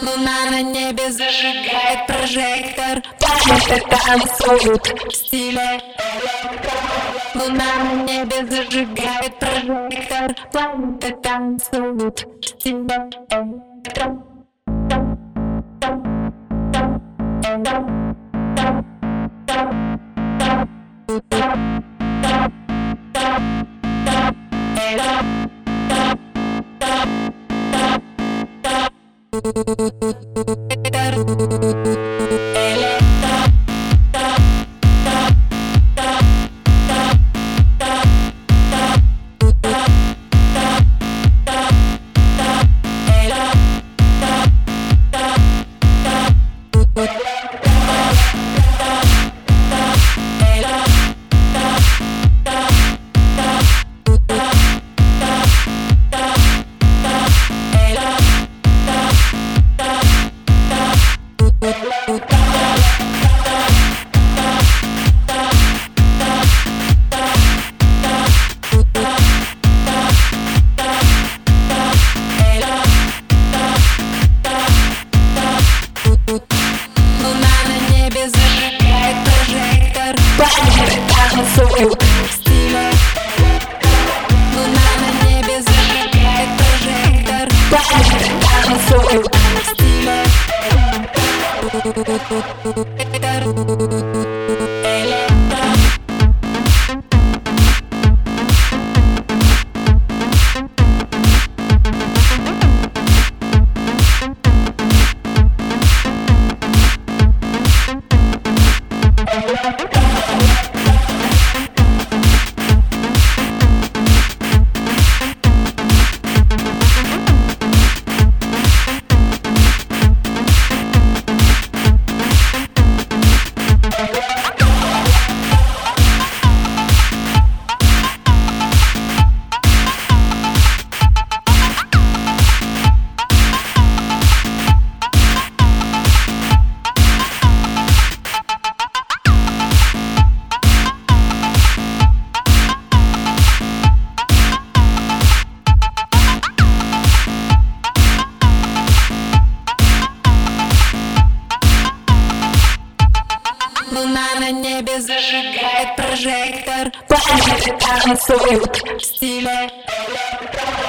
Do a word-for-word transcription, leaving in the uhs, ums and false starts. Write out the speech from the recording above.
Луна на небе зажигает прожектор, планеты танцуют в стиле электро. Луна на небе зажигает прожектор, планеты танцуют в стиле электро. Танцуют в стиле. Луна на небе зажигает прожектор, планеты танцуют в стиле. Луна на небе зажигает прожектор, планеты танцуют в стиле электро.